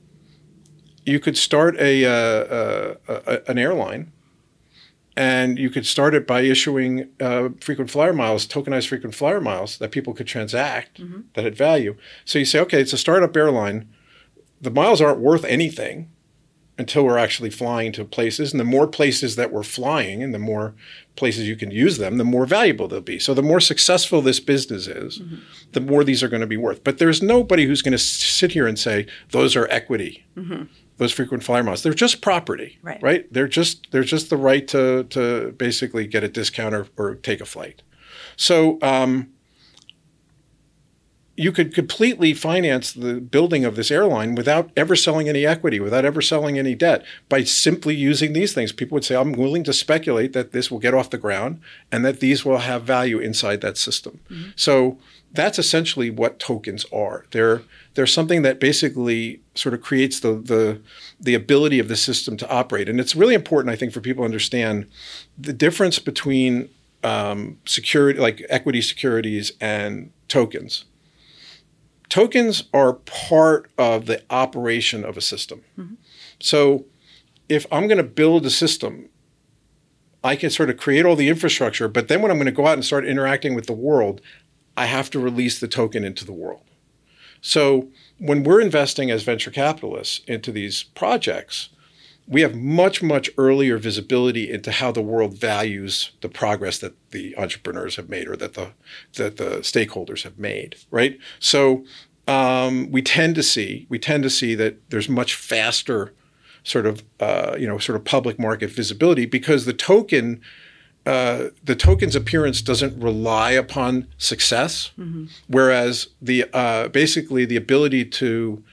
you could start a, uh, uh, a an airline, and you could start it by issuing uh, frequent flyer miles, tokenized frequent flyer miles that people could transact mm-hmm. that had value. So you say, okay, it's a startup airline. The miles aren't worth anything until we're actually flying to places. And the more places that we're flying and the more places you can use them, the more valuable they'll be. So the more successful this business is, mm-hmm. the more these are going to be worth. But there's nobody who's going to sit here and say, those are equity, mm-hmm. those frequent flyer miles. They're just property, right? right? They're just they're just the right to, to basically get a discount or, or take a flight. So um, you could completely finance the building of this airline without ever selling any equity, without ever selling any debt, by simply using these things. People would say, I'm willing to speculate that this will get off the ground and that these will have value inside that system. Mm-hmm. So that's essentially what tokens are. They're they're something that basically sort of creates the the the ability of the system to operate. And it's really important, I think, for people to understand the difference between um, security, like equity securities, and tokens. Tokens are part of the operation of a system. Mm-hmm. So if I'm going to build a system, I can sort of create all the infrastructure, but then when I'm going to go out and start interacting with the world, I have to release the token into the world. So when we're investing as venture capitalists into these projects, we have much, much earlier visibility into how the world values the progress that the entrepreneurs have made or that the that the stakeholders have made, right? So um, we tend to see we tend to see that there's much faster sort of uh, you know sort of public market visibility because the token uh, the token's appearance doesn't rely upon success, mm-hmm. whereas the uh, basically the ability to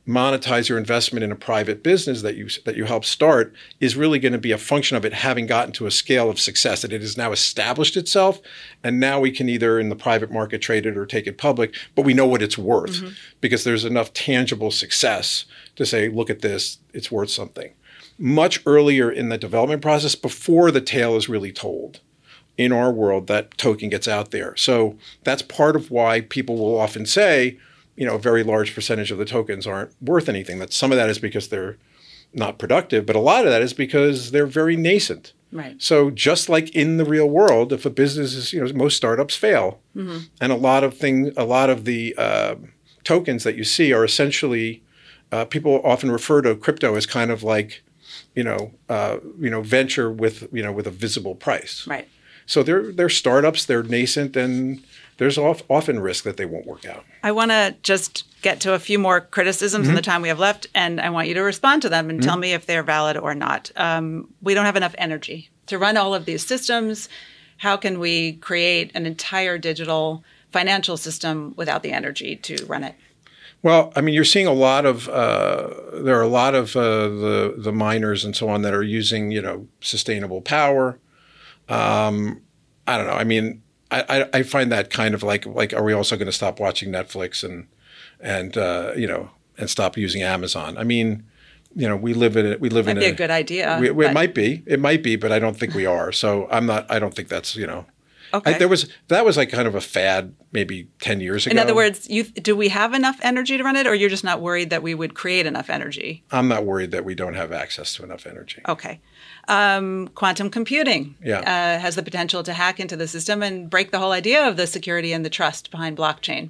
monetize your investment in a private business that you that you help start is really going to be a function of it having gotten to a scale of success, that it has now established itself, and now we can either in the private market trade it or take it public, but we know what it's worth mm-hmm. because there's enough tangible success to say, look at this, it's worth something. Much earlier in the development process, before the tale is really told, in our world, that token gets out there. So that's part of why people will often say, you know, a very large percentage of the tokens aren't worth anything. That some of that is because they're not productive, but a lot of that is because they're very nascent. Right. So just like in the real world, if a business is, you know, most startups fail, mm-hmm. and a lot of things, a lot of the uh, tokens that you see are essentially, uh, people often refer to crypto as kind of like, you know, uh, you know, venture with, you know, with a visible price. Right. So they're they're startups, they're nascent, and there's often risk that they won't work out. I want to just get to a few more criticisms mm-hmm. in the time we have left, and I want you to respond to them and mm-hmm. tell me if they're valid or not. Um, we don't have enough energy to run all of these systems. How can we create an entire digital financial system without the energy to run it? Well, I mean, you're seeing a lot of uh, there are a lot of uh, the the miners and so on that are using, you know, sustainable power. Um, I don't know. I mean. I, I find that kind of like, like, are we also going to stop watching Netflix and, and uh, you know, and stop using Amazon? I mean, you know, we live in it. We live might in be a, a good idea. We, it might be. It might be, but I don't think we are. So I'm not. I don't think that's, you know. Okay. I, there was that was like kind of a fad maybe ten years ago. In other words, you do we have enough energy to run it, or you're just not worried that we would create enough energy? I'm not worried that we don't have access to enough energy. Okay. Um, quantum computing yeah. uh, has the potential to hack into the system and break the whole idea of the security and the trust behind blockchain.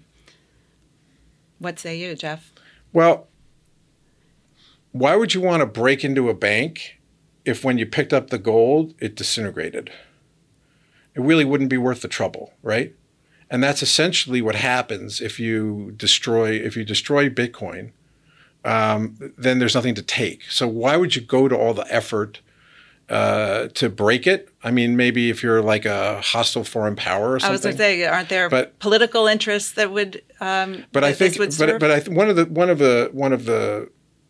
What say you, Jeff? Well, why would you want to break into a bank if when you picked up the gold, it disintegrated? It really wouldn't be worth the trouble, right? And that's essentially what happens if you destroy if you destroy Bitcoin. Um, then there's nothing to take. So why would you go to all the effort uh, to break it? I mean, maybe if you're like a hostile foreign power or something. I was going to say, aren't there but, political interests that would? Um, but that I think, would serve? but but I th- one of the one of the one of the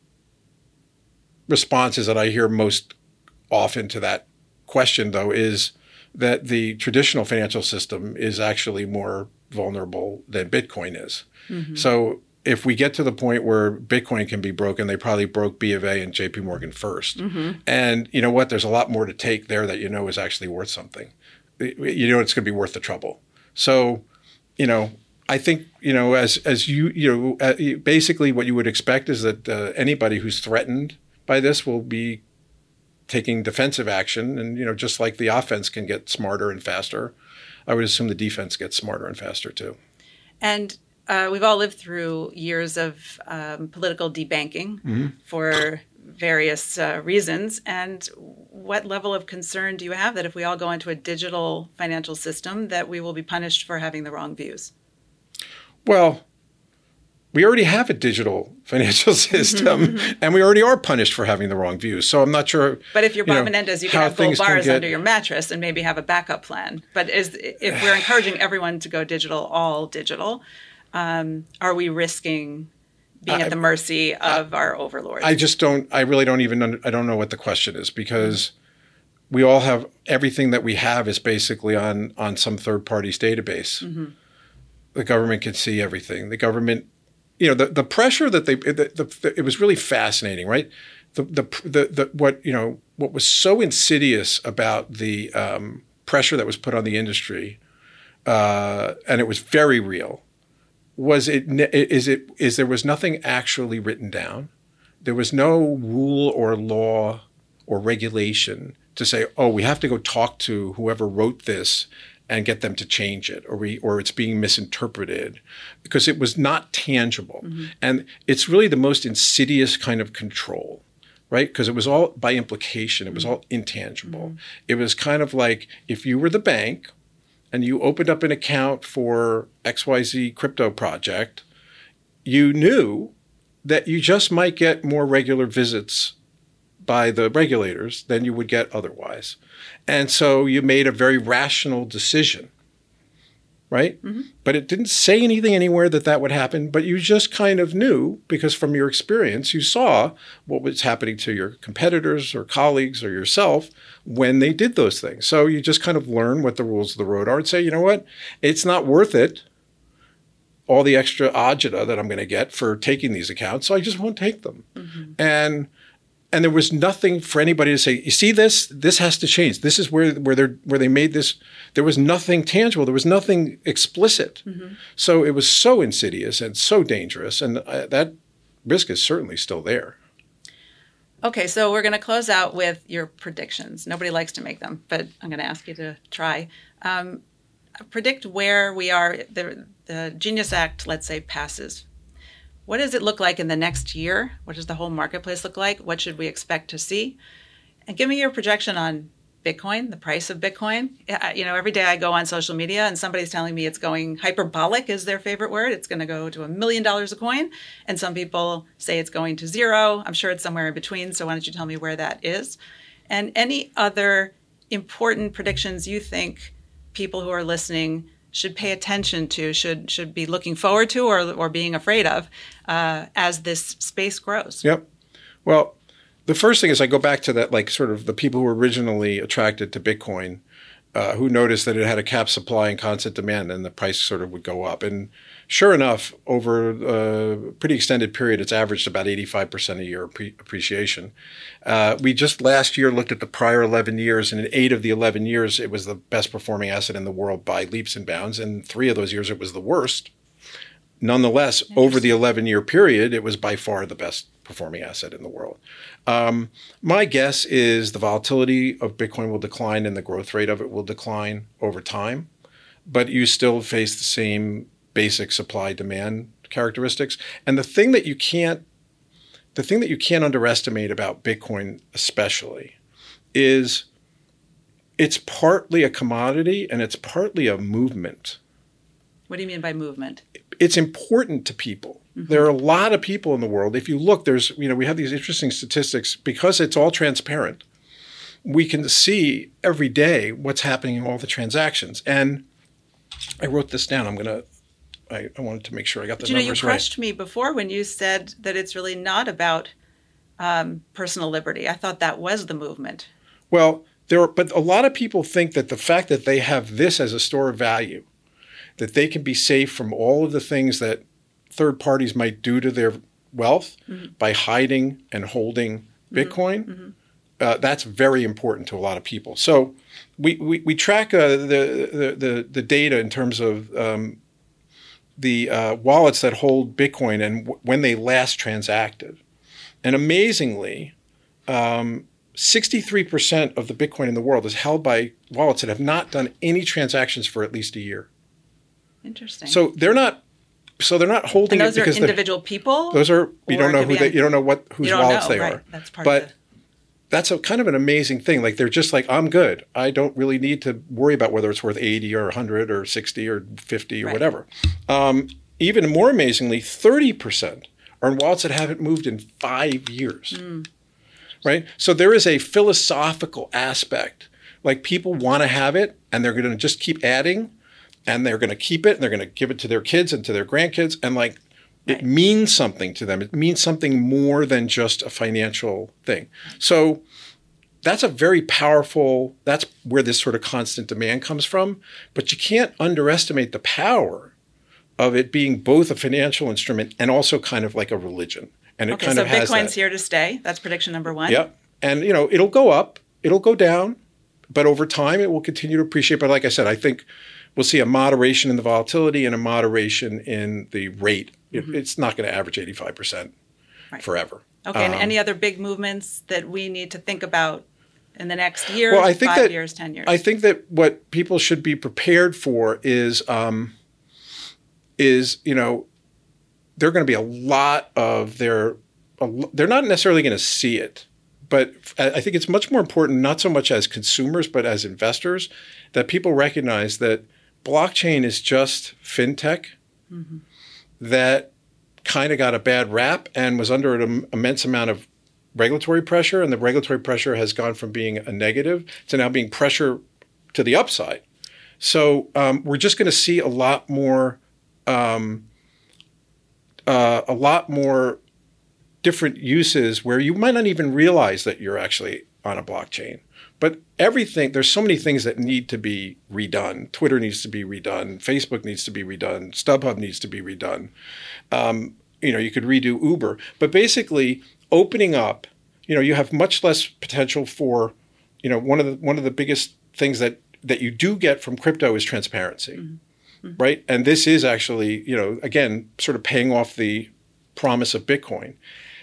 responses that I hear most often to that question, though, is that the traditional financial system is actually more vulnerable than Bitcoin is. Mm-hmm. So if we get to the point where Bitcoin can be broken, they probably broke B of A and J P Morgan first. Mm-hmm. And you know what? There's a lot more to take there that you know is actually worth something. You know it's going to be worth the trouble. So, you know, I think, you know, as as you, you know, uh, basically what you would expect is that uh, anybody who's threatened by this will be taking defensive action. And, you know, just like the offense can get smarter and faster, I would assume the defense gets smarter and faster too. And uh, we've all lived through years of um, political debanking mm-hmm. for various uh, reasons. And what level of concern do you have that if we all go into a digital financial system that we will be punished for having the wrong views? Well, we already have a digital financial system, and we already are punished for having the wrong views. So I'm not sure. But if you're you Bob know, Menendez, you can have gold bars get... under your mattress and maybe have a backup plan. But is, if we're encouraging everyone to go digital, all digital, um, are we risking being I, at the mercy of I, our overlords? I just don't. I really don't even. Under, I don't know what the question is, because we all have everything that we have is basically on on some third party's database. Mm-hmm. The government can see everything. The government. You know, the, the pressure that they, the, the, the, it was really fascinating, right? The, the, the, the, what, you know, what was so insidious about the um, pressure that was put on the industry, uh, and it was very real, was it, is it, is there was nothing actually written down. There was no rule or law or regulation to say, oh, we have to go talk to whoever wrote this and get them to change it, or we, or it's being misinterpreted, because it was not tangible. Mm-hmm. And it's really the most insidious kind of control, right? Because it was all by implication. It was all intangible. Mm-hmm. It was kind of like if you were the bank and you opened up an account for X Y Z crypto project, you knew that you just might get more regular visits by the regulators than you would get otherwise. And so you made a very rational decision, right? Mm-hmm. But it didn't say anything anywhere that that would happen, but you just kind of knew because from your experience, you saw what was happening to your competitors or colleagues or yourself when they did those things. So you just kind of learn what the rules of the road are and say, you know what, it's not worth it, all the extra agita that I'm going to get for taking these accounts, so I just won't take them. Mm-hmm. And And there was nothing for anybody to say, you see this, this has to change. This is where where they where they made this. There was nothing tangible. There was nothing explicit. Mm-hmm. So it was so insidious and so dangerous. And uh, that risk is certainly still there. Okay, so we're going to close out with your predictions. Nobody likes to make them, but I'm going to ask you to try. Um, predict where we are. The, the Genius Act, let's say, passes. What does it look like in the next year? What does the whole marketplace look like? What should we expect to see? And give me your projection on Bitcoin, the price of Bitcoin. You know, every day I go on social media and somebody's telling me it's going hyperbolic is their favorite word. It's going to go to a million dollars a coin. And some people say it's going to zero. I'm sure it's somewhere in between. So why don't you tell me where that is? And any other important predictions you think people who are listening should pay attention to, should should be looking forward to or or being afraid of uh, as this space grows? Yep. Well, the first thing is I go back to that, like sort of the people who were originally attracted to Bitcoin, uh, who noticed that it had a cap supply and constant demand and the price sort of would go up. And sure enough, over a pretty extended period, it's averaged about eighty-five percent a year pre- appreciation. Uh, we just last year looked at the prior eleven years, and in eight of the eleven years, it was the best performing asset in the world by leaps and bounds. And three of those years, it was the worst. Nonetheless, over the eleven-year period, it was by far the best performing asset in the world. Um, my guess is the volatility of Bitcoin will decline and the growth rate of it will decline over time, but you still face the same basic supply-demand characteristics. And the thing that you can't, the thing that you can't underestimate about Bitcoin especially is it's partly a commodity and it's partly a movement. What do you mean by movement? It's important to people. Mm-hmm. There are a lot of people in the world. If you look, there's, you know, we have these interesting statistics because it's all transparent. We can see every day what's happening in all the transactions. And I wrote this down. I'm going to, I, I wanted to make sure I got the but you know, numbers you crushed right. me before when you said that it's really not about um, personal liberty. I thought that was the movement. Well, there are, but a lot of people think that the fact that they have this as a store of value, that they can be safe from all of the things that third parties might do to their wealth mm-hmm. by hiding and holding Bitcoin, mm-hmm. uh, that's very important to a lot of people. So we we, we track uh, the, the the the data in terms of um, the uh, wallets that hold Bitcoin and w- when they last transacted. And amazingly, um, sixty-three percent of the Bitcoin in the world is held by wallets that have not done any transactions for at least a year. Interesting. So they're not. So they're not holding and those it because are individual people. Those are you don't know who they, you don't know what whose wallets know, they right. are. That's part but of it. That's a kind of an amazing thing. Like they're just like, I'm good. I don't really need to worry about whether it's worth eighty or one hundred or sixty or fifty or right. whatever. Um, even more amazingly, thirty percent are in wallets that haven't moved in five years. Mm. Right? So there is a philosophical aspect. Like people want to have it and they're going to just keep adding and they're going to keep it and they're going to give it to their kids and to their grandkids. And like right. it means something to them. It means something more than just a financial thing. So that's a very powerful, that's where this sort of constant demand comes from. But you can't underestimate the power of it being both a financial instrument and also kind of like a religion. And it okay, kind so of has Bitcoin's that. here to stay. That's prediction number one. Yep. And, you know, it'll go up, it'll go down, but over time it will continue to appreciate. But like I said, I think we'll see a moderation in the volatility and a moderation in the rate. Mm-hmm. It, it's not going to average eighty-five percent right. forever. Okay. Um, and any other big movements that we need to think about in the next year, well, I think five that, years, ten years? I think that what people should be prepared for is, um, is you know, there are going to be a lot of their, a, they're not necessarily going to see it. But I think it's much more important, not so much as consumers, but as investors, that people recognize that blockchain is just fintech mm-hmm. that kind of got a bad rap and was under an immense amount of regulatory pressure. And the regulatory pressure has gone from being a negative to now being pressure to the upside. So um, we're just going to see a lot more, um, uh, a lot more different uses where you might not even realize that you're actually on a blockchain. But everything, there's so many things that need to be redone. Twitter needs to be redone. Facebook needs to be redone. StubHub needs to be redone. Um, you know, you could redo Uber. But basically, opening up, you know, you have much less potential for, you know, one of the one of the biggest things that that you do get from crypto is transparency, mm-hmm. Mm-hmm. right? And this is actually, you know, again, sort of paying off the promise of Bitcoin.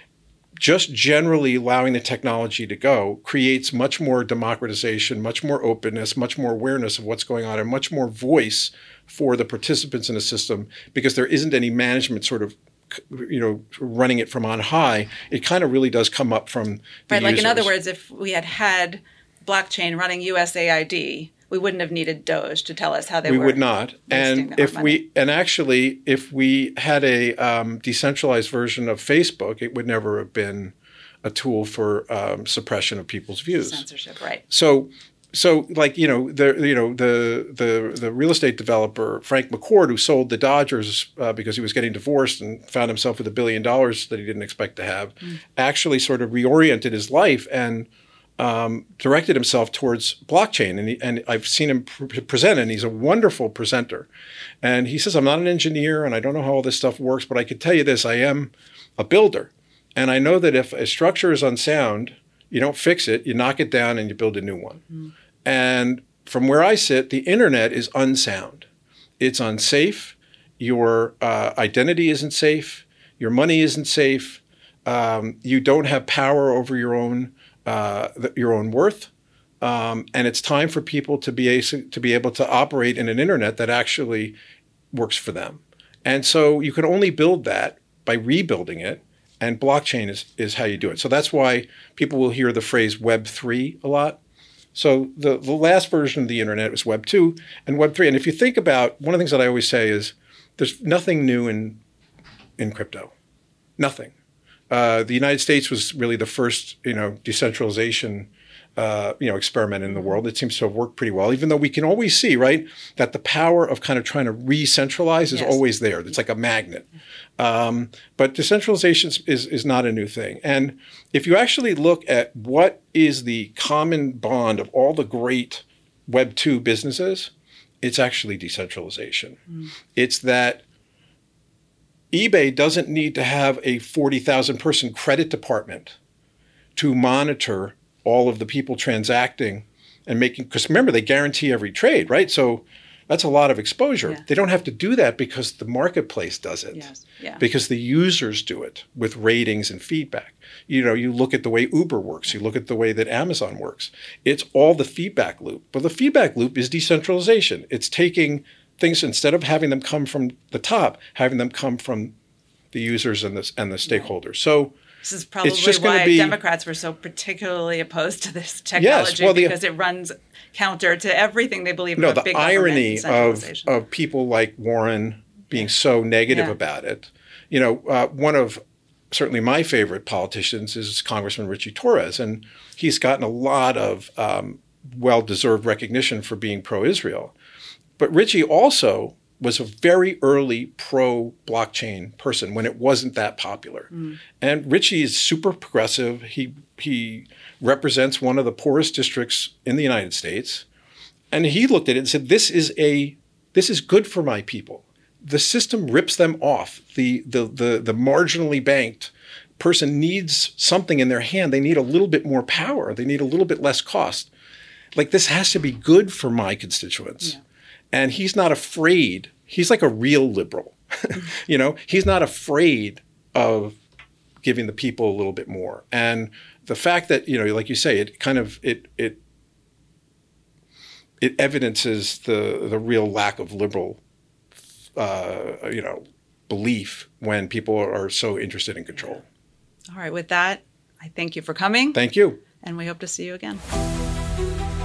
Just generally allowing the technology to go creates much more democratization, much more openness, much more awareness of what's going on, and much more voice for the participants in the system, because there isn't any management sort of, you know, running it from on high. It kind of really does come up from the right. Like users. In other words, if we had had blockchain running U S A I D, we wouldn't have needed Doge to tell us how they we were. We would not. And if money. we, and actually, if we had a um, decentralized version of Facebook, it would never have been a tool for um, suppression of people's views. Censorship, right? So, so like you know the you know the the the real estate developer Frank McCourt, who sold the Dodgers uh, because he was getting divorced and found himself with a billion dollars that he didn't expect to have, mm. actually sort of reoriented his life and. Um, directed himself towards blockchain. And, he, and I've seen him pr- present, and he's a wonderful presenter. And he says, I'm not an engineer, and I don't know how all this stuff works, but I can tell you this, I am a builder. And I know that if a structure is unsound, you don't fix it, you knock it down, and you build a new one. Mm. And from where I sit, the internet is unsound. It's unsafe. Your uh, identity isn't safe. Your money isn't safe. Um, you don't have power over your own Uh, your own worth, um, and it's time for people to be a, to be able to operate in an internet that actually works for them. And so you can only build that by rebuilding it, and blockchain is is how you do it. So that's why people will hear the phrase Web three a lot. So the the last version of the internet was Web two and Web three. And if you think about, one of the things that I always say is there's nothing new in in crypto, nothing. Uh, the United States was really the first, you know, decentralization, uh, you know, experiment in the world. It seems to have worked pretty well, even though we can always see, right, that the power of kind of trying to re-centralize is yes. always there. It's like a magnet. Um, but decentralization is, is not a new thing. And if you actually look at what is the common bond of all the great Web two businesses, it's actually decentralization. Mm. It's that eBay doesn't need to have a forty thousand person credit department to monitor all of the people transacting and making, because remember, they guarantee every trade, right? So that's a lot of exposure. Yeah. They don't have to do that because the marketplace does it. Yes. Yeah. Because the users do it with ratings and feedback. You know, you look at the way Uber works, you look at the way that Amazon works. It's all the feedback loop. But the feedback loop is decentralization. It's taking things, instead of having them come from the top, having them come from the users and the, and the stakeholders. So this is probably it's just why be, Democrats were so particularly opposed to this technology, yes, well, the, because it runs counter to everything they believe no, about the big irony government of, of people like Warren being so negative yeah. about it. You know, uh, one of certainly my favorite politicians is Congressman Richie Torres, and he's gotten a lot of um, well-deserved recognition for being pro-Israel. But Richie also was a very early pro-blockchain person when it wasn't that popular. Mm. And Richie is super progressive. He he represents one of the poorest districts in the United States. And he looked at it and said, this is a this is good for my people. The system rips them off. The the the, the marginally banked person needs something in their hand. They need a little bit more power. They need a little bit less cost. Like, this has to be good for my constituents. Yeah. And he's not afraid. He's like a real liberal. You know, he's not afraid of giving the people a little bit more. And the fact that, you know, like you say, it kind of it it it evidences the the real lack of liberal, uh, you know, belief when people are so interested in control. All right. With that, I thank you for coming. Thank you. And we hope to see you again.